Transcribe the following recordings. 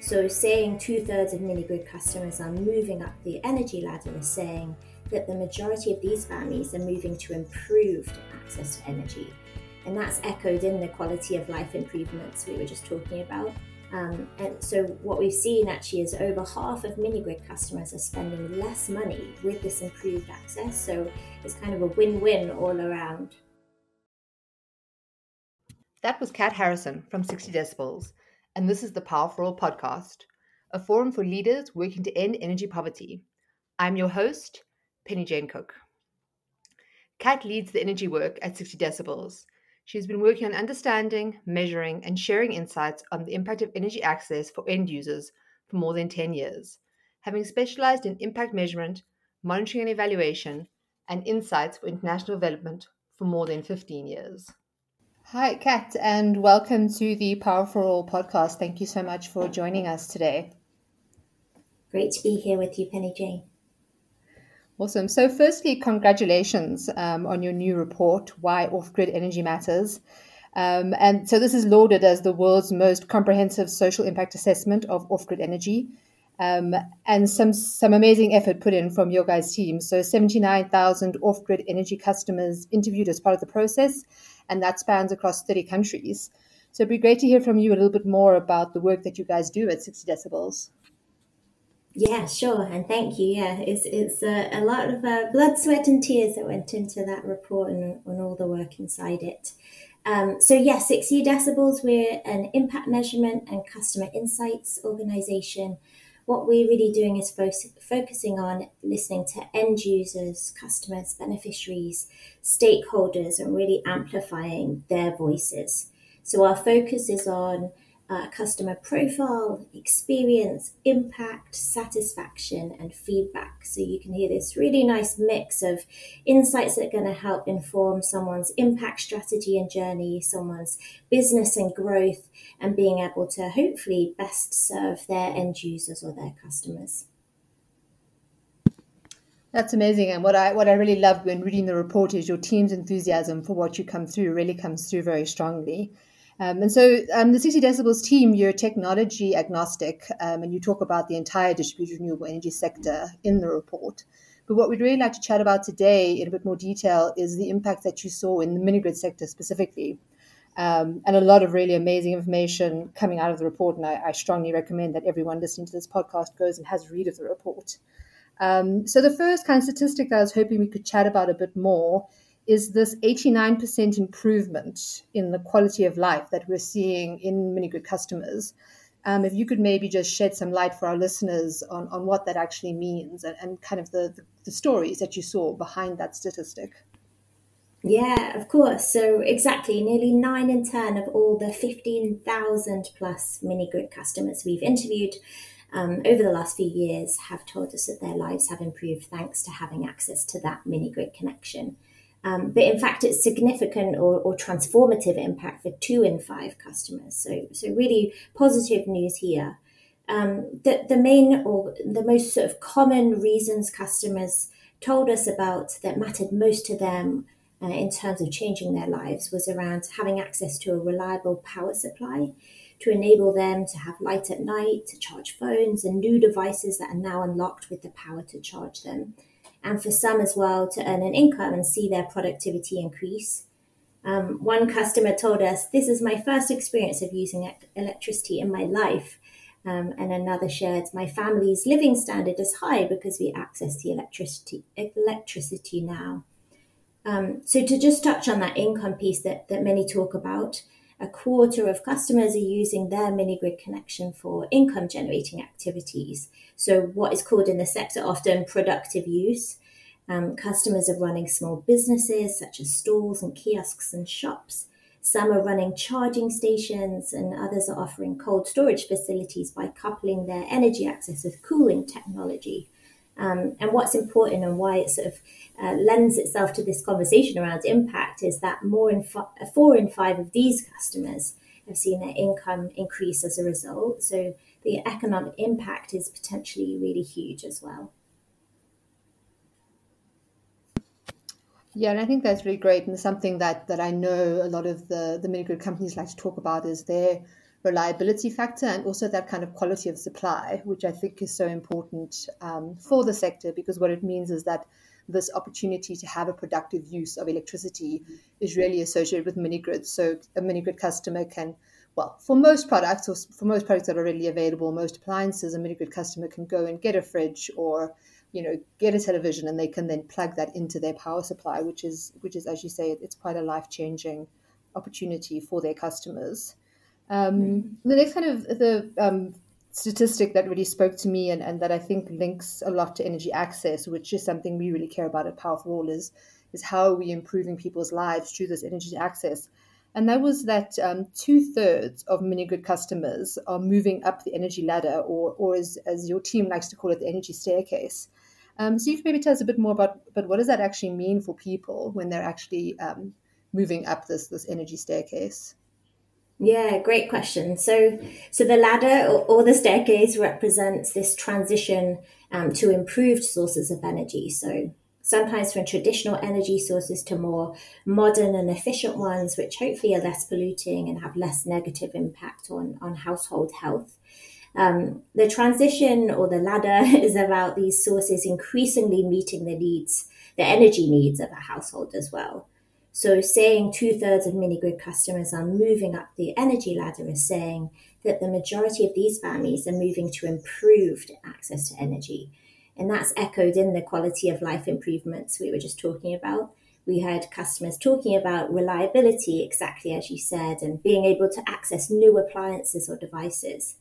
So saying 2/3 of mini-grid customers are moving up the energy ladder is saying that the majority of these families are moving to improved access to energy. And that's echoed in the quality of life improvements we were just talking about. And so what we've seen actually is over half of mini-grid customers are spending less money with this improved access. So it's kind of a win-win all around. That was Kat Harrison from 60 Decibels, and this is the Power for All podcast, a forum for leaders working to end energy poverty. I'm your host, Penny Jane Cook. Kat leads the energy work at 60 Decibels. She's been working on understanding, measuring, and sharing insights on the impact of energy access for end users for more than 10 years, having specialized in impact measurement, monitoring and evaluation, and insights for international development for more than 15 years. Hi, Kat, and welcome to the Power for All podcast. Thank you so much for joining us today. Great to be here with you, Penny Jane. Awesome. So firstly, congratulations on your new report, Why Off-Grid Energy Matters. And so this is lauded as the world's most comprehensive social impact assessment of off-grid energy. And some amazing effort put in from your guys' team. So 79,000 off-grid energy customers interviewed as part of the process, and that spans across 30 countries. So it'd be great to hear from you a little bit more about the work that you guys do at 60 Decibels. Yeah, sure, and thank you. Yeah, it's a lot of blood, sweat, and tears that went into that report and all the work inside it. So yeah, 60 Decibels, we're an impact measurement and customer insights organization. What we're really doing is focusing on listening to end users, customers, beneficiaries, stakeholders, and really amplifying their voices. So our focus is on customer profile, experience, impact, satisfaction, and feedback. So you can hear this really nice mix of insights that are going to help inform someone's impact strategy and journey, someone's business and growth, and being able to hopefully best serve their end users or their customers. That's amazing. And what I really loved when reading the report is your team's enthusiasm for what you come through really comes through very strongly. And so the 60 Decibels team, you're technology agnostic, and you talk about the entire distributed renewable energy sector in the report. But what we'd really like to chat about today in a bit more detail is the impact that you saw in the mini-grid sector specifically. And a lot of really amazing information coming out of the report. And I strongly recommend that everyone listening to this podcast goes and has a read of the report. So the first kind of statistic that I was hoping we could chat about a bit more is this 89% improvement in the quality of life that we're seeing in mini-grid customers. If you could maybe just shed some light for our listeners on what that actually means and kind of the stories that you saw behind that statistic. Yeah, of course. So exactly, nearly 9 in 10 of all the 15,000 plus mini-grid customers we've interviewed over the last few years have told us that their lives have improved thanks to having access to that mini-grid connection. But in fact, it's significant or transformative impact for 2 in 5 customers. So really positive news here. The main or the most sort of common reasons customers told us about that mattered most to them in terms of changing their lives was around having access to a reliable power supply to enable them to have light at night, to charge phones and new devices that are now unlocked with the power to charge them. And for some as well, to earn an income and see their productivity increase. One customer told us, "This is my first experience of using electricity in my life." And another shared, "My family's living standard is high because we access the electricity now." So to just touch on that income piece that many talk about, a quarter of customers are using their mini-grid connection for income generating activities. So what is called in the sector often productive use. Customers are running small businesses such as stalls and kiosks and shops. Some are running charging stations and others are offering cold storage facilities by coupling their energy access with cooling technology. And what's important and why it sort of lends itself to this conversation around impact is that 4 in 5 of these customers have seen their income increase as a result. So the economic impact is potentially really huge as well. Yeah, and I think that's really great, and something that I know a lot of the mini-grid companies like to talk about is their reliability factor and also that kind of quality of supply, which I think is so important for the sector, because what it means is that this opportunity to have a productive use of electricity is really associated with mini grids. So a mini grid customer can, well, for most products, or for most products that are readily available, most appliances, a mini grid customer can go and get a fridge or get a television, and they can then plug that into their power supply, which is, as you say, it's quite a life-changing opportunity for their customers. The next kind of the statistic that really spoke to me and that I think links a lot to energy access, which is something we really care about at Power for All, is how are we improving people's lives through this energy access. And that was that 2/3 of mini grid customers are moving up the energy ladder, or as your team likes to call it, the energy staircase. So you can maybe tell us a bit more about what does that actually mean for people when they're actually moving up this energy staircase? Yeah, great question. So the ladder or the staircase represents this transition to improved sources of energy. So sometimes from traditional energy sources to more modern and efficient ones, which hopefully are less polluting and have less negative impact on household health. The transition or the ladder is about these sources increasingly meeting the energy needs of a household as well. So saying 2/3 of mini grid customers are moving up the energy ladder is saying that the majority of these families are moving to improved access to energy. And that's echoed in the quality of life improvements we were just talking about. We heard customers talking about reliability, exactly as you said, and being able to access new appliances or devices.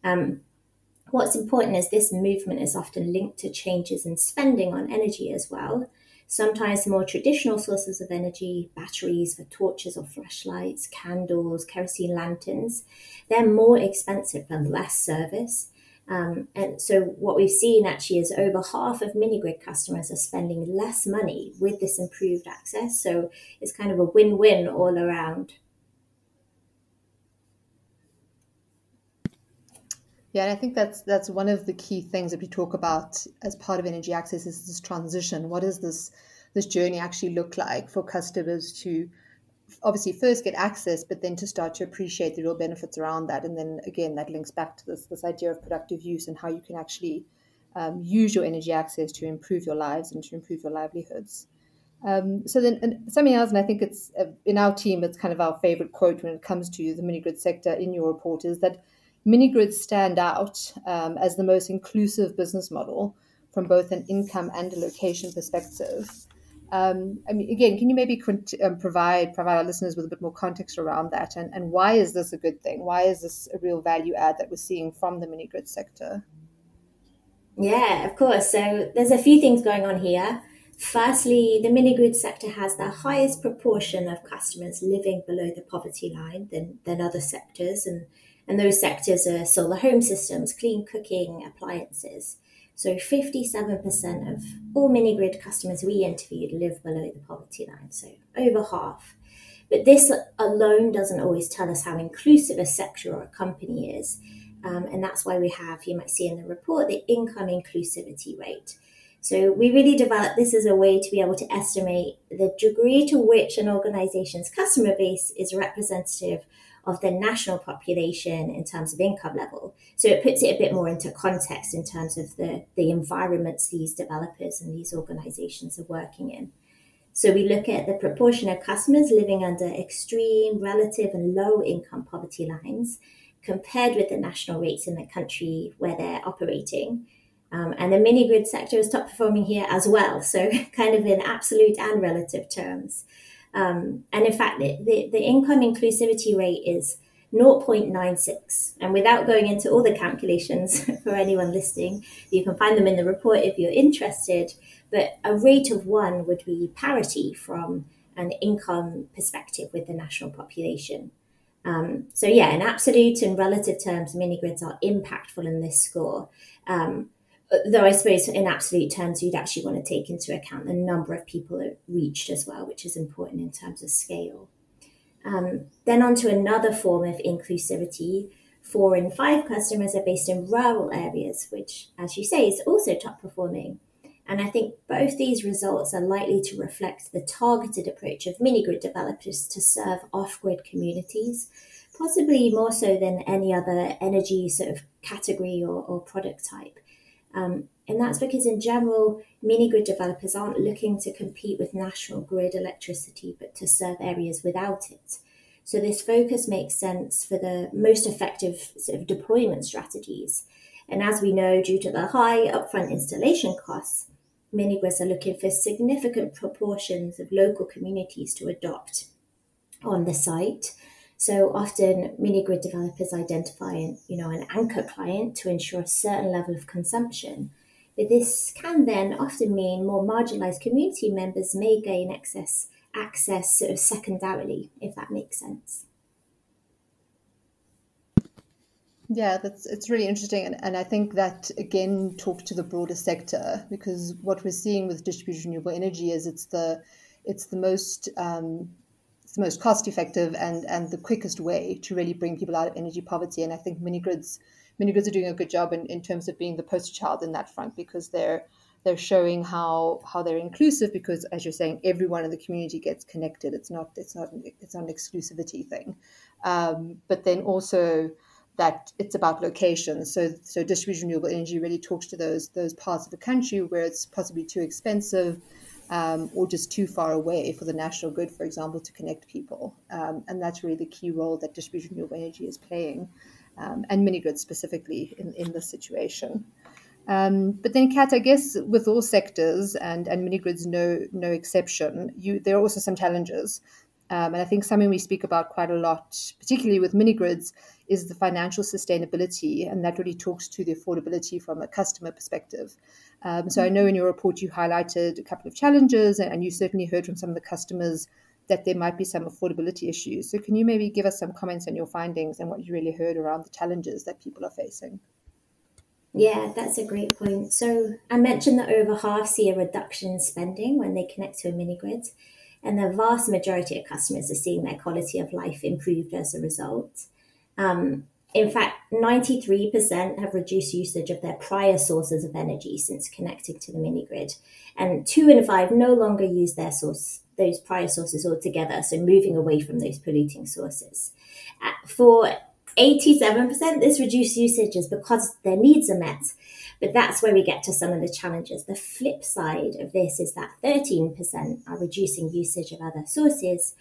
What's important is this movement is often linked to changes in spending on energy as well. Sometimes more traditional sources of energy, batteries for torches or flashlights, candles, kerosene lanterns, they're more expensive and less service. And so what we've seen actually is over half of mini grid customers are spending less money with this improved access. So it's kind of a win-win all around. Yeah, and I think that's one of the key things that we talk about as part of energy access is this transition. What does this journey actually look like for customers to obviously first get access, but then to start to appreciate the real benefits around that? And then again, that links back to this idea of productive use and how you can actually use your energy access to improve your lives and to improve your livelihoods. So then and something else, and I think it's in our team, it's kind of our favorite quote when it comes to the mini grid sector in your report, is that mini grids stand out as the most inclusive business model from both an income and a location perspective. I mean, again, can you maybe provide our listeners with a bit more context around that, and why is this a good thing? Why is this a real value add that we're seeing from the mini grid sector? Yeah, of course. So there's a few things going on here. Firstly, the mini grid sector has the highest proportion of customers living below the poverty line than other sectors. And those sectors are solar home systems, clean cooking, appliances. So 57% of all mini grid customers we interviewed live below the poverty line, so over half. But this alone doesn't always tell us how inclusive a sector or a company is. And that's why we have, you might see in the report, the income inclusivity rate. So we really developed this as a way to be able to estimate the degree to which an organization's customer base is representative of the national population in terms of income level. So it puts it a bit more into context in terms of the environments these developers and these organizations are working in. So we look at the proportion of customers living under extreme, relative, and low income poverty lines compared with the national rates in the country where they're operating. And the mini grid sector is top performing here as well. So kind of in absolute and relative terms. And in fact, the income inclusivity rate is 0.96. And without going into all the calculations for anyone listening, you can find them in the report if you're interested. But a rate of 1 would be parity from an income perspective with the national population. So yeah, in absolute and relative terms, mini grids are impactful in this score. Though I suppose in absolute terms, you'd actually want to take into account the number of people it reached as well, which is important in terms of scale. Then on to another form of inclusivity. 4 in 5 customers are based in rural areas, which, as you say, is also top performing. And I think both these results are likely to reflect the targeted approach of mini grid developers to serve off grid communities, possibly more so than any other energy sort of category or product type. And that's because, in general, mini grid developers aren't looking to compete with national grid electricity, but to serve areas without it. So, this focus makes sense for the most effective sort of deployment strategies. And as we know, due to the high upfront installation costs, mini grids are looking for significant proportions of local communities to adopt on the site. So often mini grid developers identify an anchor client to ensure a certain level of consumption. But this can then often mean more marginalized community members may gain access sort of secondarily, if that makes sense. Yeah, it's really interesting, and I think that again talks to the broader sector, because what we're seeing with distributed renewable energy is it's the most it's the most cost effective and the quickest way to really bring people out of energy poverty. And I think mini grids are doing a good job in terms of being the poster child in that front, because they're showing how they're inclusive, because as you're saying, everyone in the community gets connected. It's not an exclusivity thing, but then also that it's about location. So distributed renewable energy really talks to those parts of the country where it's possibly too expensive, or just too far away for the national grid, for example, to connect people. And that's really the key role that distributed renewable energy is playing, and mini grids specifically in this situation. But then, Kat, I guess with all sectors and mini grids no exception, there are also some challenges. And I think something we speak about quite a lot, particularly with mini grids, is the financial sustainability, and that really talks to the affordability from a customer perspective. So I know in your report you highlighted a couple of challenges, and you certainly heard from some of the customers that there might be some affordability issues. So can you maybe give us some comments on your findings and what you really heard around the challenges that people are facing? Yeah, that's a great point. So I mentioned that over half see a reduction in spending when they connect to a mini grid, and the vast majority of customers are seeing their quality of life improved as a result. In fact, 93% have reduced usage of their prior sources of energy since connecting to the mini grid, and 2 in 5 no longer use those prior sources altogether, so moving away from those polluting sources. For 87%, this reduced usage is because their needs are met. But that's where we get to some of the challenges. The flip side of this is that 13% are reducing usage of other sources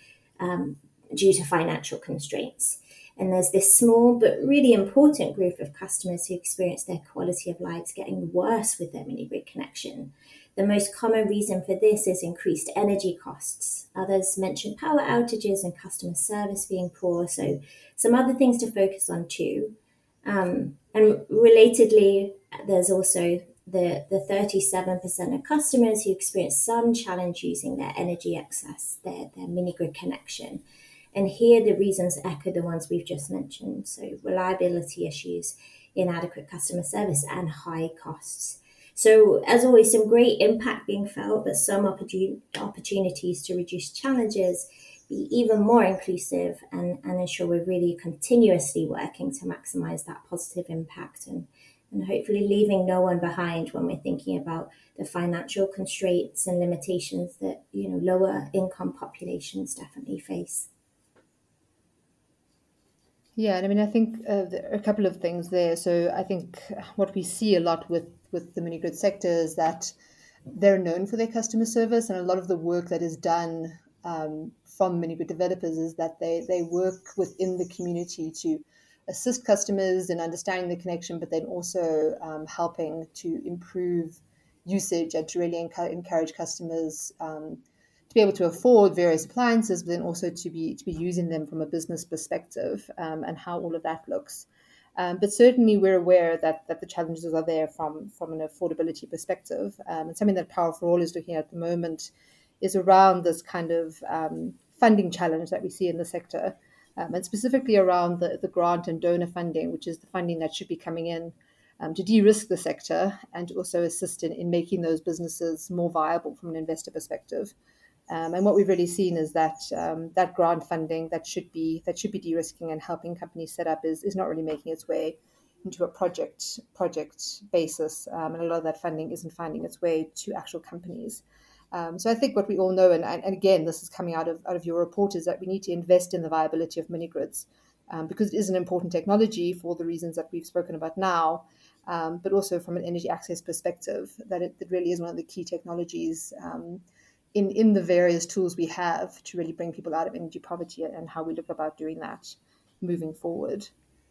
due to financial constraints. And there's this small but really important group of customers who experience their quality of lives getting worse with their mini grid connection. The most common reason for this is increased energy costs. Others mention power outages and customer service being poor, so some other things to focus on too. And relatedly, there's also the 37% of customers who experience some challenge using their energy excess, their mini grid connection. And here the reasons echo the ones we've just mentioned. So reliability issues, inadequate customer service, and high costs. So as always, some great impact being felt, but some opportunities to reduce challenges, be even more inclusive, and ensure we're really continuously working to maximize that positive impact, and hopefully leaving no one behind when we're thinking about the financial constraints and limitations that lower income populations definitely face. Yeah, and I mean, I think there are a couple of things there. So I think what we see a lot with the mini grid sector is that they're known for their customer service, and a lot of the work that is done from mini grid developers is that they work within the community to assist customers in understanding the connection, but then also helping to improve usage and to really encourage customers to be able to afford various appliances, but then also to be using them from a business perspective, and how all of that looks. But certainly we're aware that the challenges are there from an affordability perspective. And something that Power for All is looking at the moment is around this kind of funding challenge that we see in the sector, and specifically around the grant and donor funding, which is the funding that should be coming in to de-risk the sector and to also assist in making those businesses more viable from an investor perspective. And what we've really seen is that that grant funding that should be de-risking and helping companies set up is not really making its way into a project basis, and a lot of that funding isn't finding its way to actual companies. So I think what we all know, and again, this is coming out of your report, is that we need to invest in the viability of mini grids, because it is an important technology for all the reasons that we've spoken about now, but also from an energy access perspective, that it really is one of the key technologies in the various tools we have to really bring people out of energy poverty, and how we look about doing that moving forward.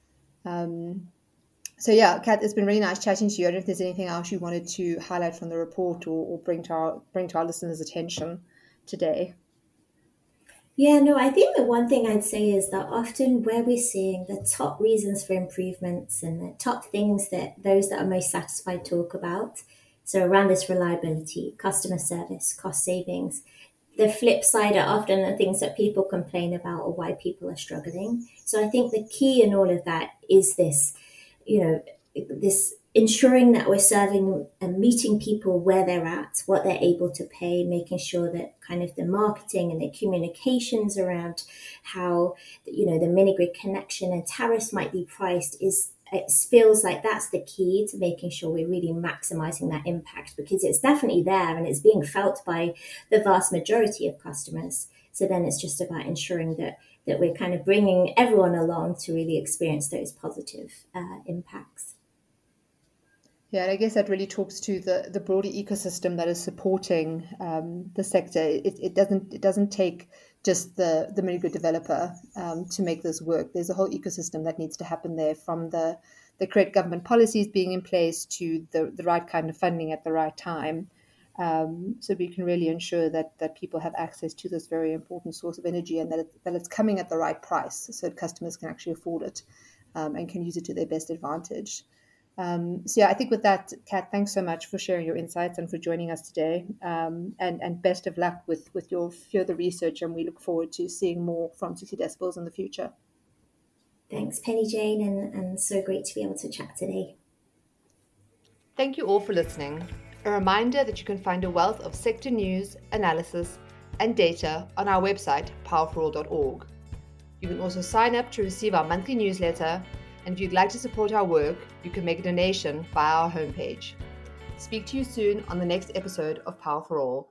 So yeah, Kat, it's been really nice chatting to you. I don't know if there's anything else you wanted to highlight from the report, or bring to our listeners' attention today. Yeah, no, I think the one thing I'd say is that often where we're seeing the top reasons for improvements and the top things that those that are most satisfied talk about, so around this reliability, customer service, cost savings, the flip side are often the things that people complain about or why people are struggling. So I think the key in all of that is this, this ensuring that we're serving and meeting people where they're at, what they're able to pay, making sure that kind of the marketing and the communications around how, the mini grid connection and tariffs might be priced it feels like that's the key to making sure we're really maximizing that impact, because it's definitely there and it's being felt by the vast majority of customers. So then it's just about ensuring that we're kind of bringing everyone along to really experience those positive impacts. Yeah, and I guess that really talks to the broader ecosystem that is supporting the sector. It doesn't take just the mini grid developer to make this work. There's a whole ecosystem that needs to happen there, from the correct government policies being in place to the right kind of funding at the right time, so we can really ensure that people have access to this very important source of energy, and that it's coming at the right price, so that customers can actually afford it and can use it to their best advantage. So yeah, I think with that, Kat, thanks so much for sharing your insights and for joining us today. And best of luck with your further research, and we look forward to seeing more from 60 Decibels in the future. Thanks, Penny Jane, and so great to be able to chat today. Thank you all for listening. A reminder that you can find a wealth of sector news, analysis, and data on our website, powerforall.org. You can also sign up to receive our monthly newsletter, and if you'd like to support our work, you can make a donation via our homepage. Speak to you soon on the next episode of Power for All.